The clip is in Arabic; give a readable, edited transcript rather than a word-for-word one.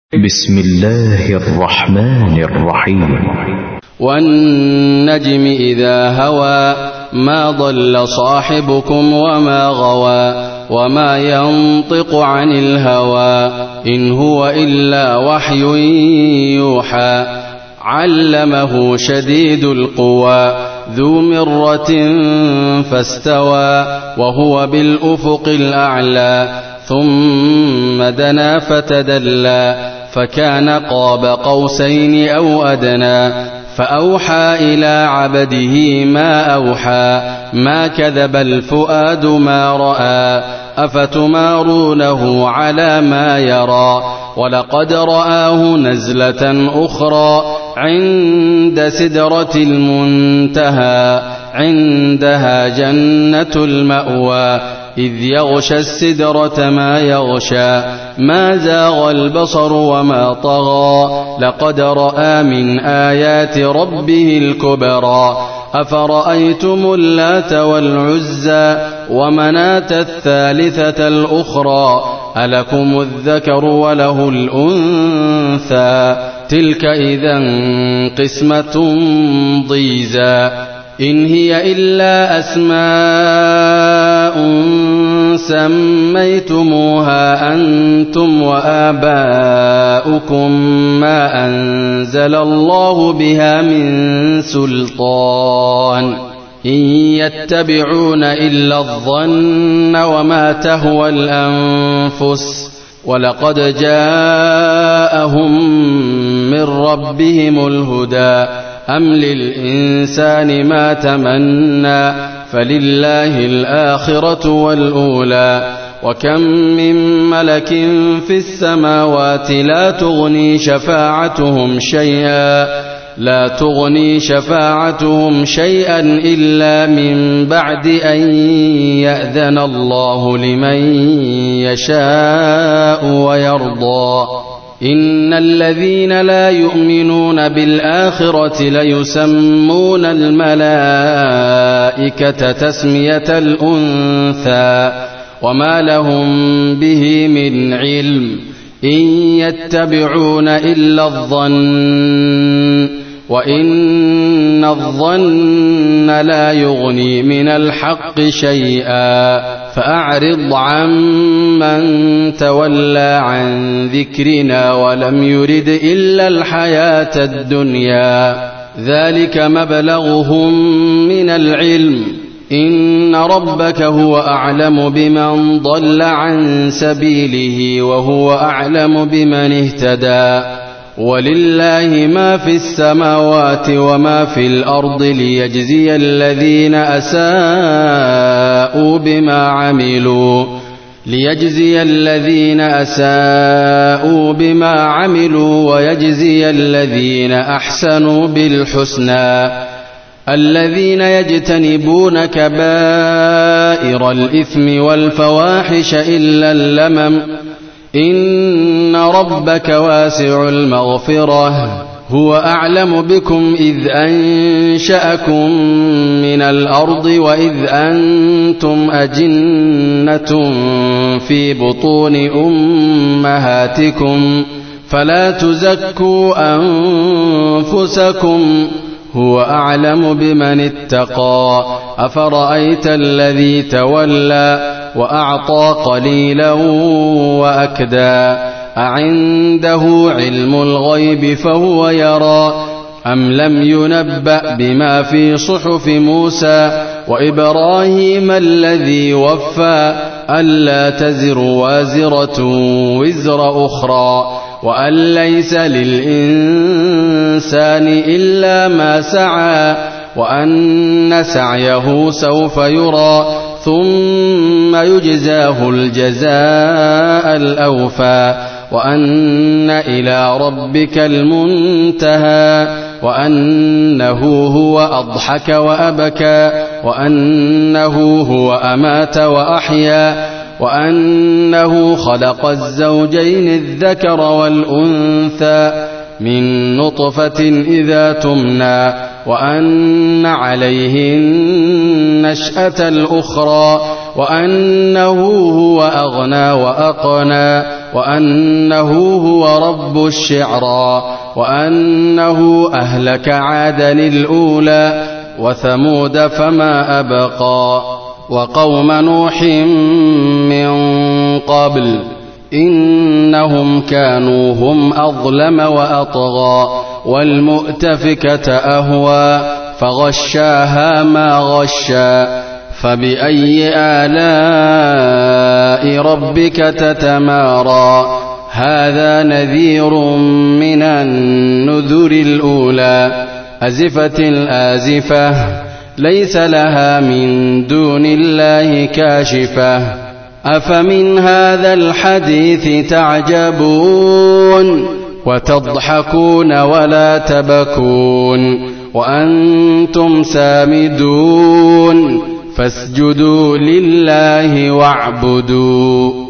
بسم الله الرحمن الرحيم. والنجم إذا هوى ما ضل صاحبكم وما غوى وما ينطق عن الهوى إن هو إلا وحي يوحى علمه شديد القوى ذو مرة فاستوى وهو بالأفق الأعلى ثم دنا فتدلى فكان قاب قوسين أو أدنى فأوحى إلى عبده ما أوحى ما كذب الفؤاد ما رأى أفتمارونه على ما يرى ولقد رآه نزلة أخرى عند سدرة المنتهى عندها جنة المأوى إذ يغشى السدرة ما يغشى ما زاغ البصر وما طغى لقد رأى من آيات ربه الكبرى أفرأيتم اللات والعزى ومناة الثالثة الأخرى ألكم الذكر وله الأنثى تلك إذا قسمة ضيزى إن هي إلا أسماء سميتموها أنتم وآباؤكم ما أنزل الله بها من سلطان إن يتبعون إلا الظن وما تهوى الأنفس ولقد جاءهم من ربهم الهدى أم للإنسان ما تمنى فلله الآخرة والأولى وكم من ملك في السماوات لا تغني شفاعتهم شيئا إلا من بعد أن يأذن الله لمن يشاء ويرضى إن الذين لا يؤمنون بالآخرة ليسمون الملائكة تسمية الأنثى وما لهم به من علم إن يتبعون إلا الظن وإن الظن لا يغني من الحق شيئا فأعرض عمن تولى عن ذكرنا ولم يرد إلا الحياة الدنيا ذلك مبلغهم من العلم إن ربك هو أعلم بمن ضل عن سبيله وهو أعلم بمن اهتدى ولله ما في السماوات وما في الأرض ليجزي الذين أساءوا بما عملوا ويجزي الذين أحسنوا بالحسنى الذين يجتنبون كبائر الإثم والفواحش إلا اللمم إن ربك واسع المغفرة هو أعلم بكم إذ أنشأكم من الأرض وإذ أنتم أجنة في بطون أمهاتكم فلا تزكوا أنفسكم هو أعلم بمن اتقى أفرأيت الذي تولى وأعطى قليلا وأكدى أعنده علم الغيب فهو يرى أم لم ينبأ بما في صحف موسى وإبراهيم الذي وفى ألا تزر وازرة وزر أخرى وأن ليس للإنسان إلا ما سعى وأن سعيه سوف يرى ثم يجزاه الجزاء الأوفى وأن إلى ربك المنتهى وأنه هو أضحك وأبكى وأنه هو أمات وأحيا وأنه خلق الزوجين الذكر والأنثى من نطفة إذا تمنى وأن عليه النشأة الأخرى وأنه هو أغنى وأقنى وأنه هو رب الشعرى وأنه أهلك عادا الأولى وثمود فما أبقى وقوم نوح من قبل إنهم كانوا هم أظلم وأطغى والمؤتفكة أهوى فغشاها ما غشا فبأي آلاء ربك تتمارى هذا نذير من النذر الأولى أزفت الآزفة ليس لها من دون الله كاشفة أفمن هذا الحديث تعجبون وتضحكون ولا تبكون وأنتم سامدون فاسجدوا لله واعبدوا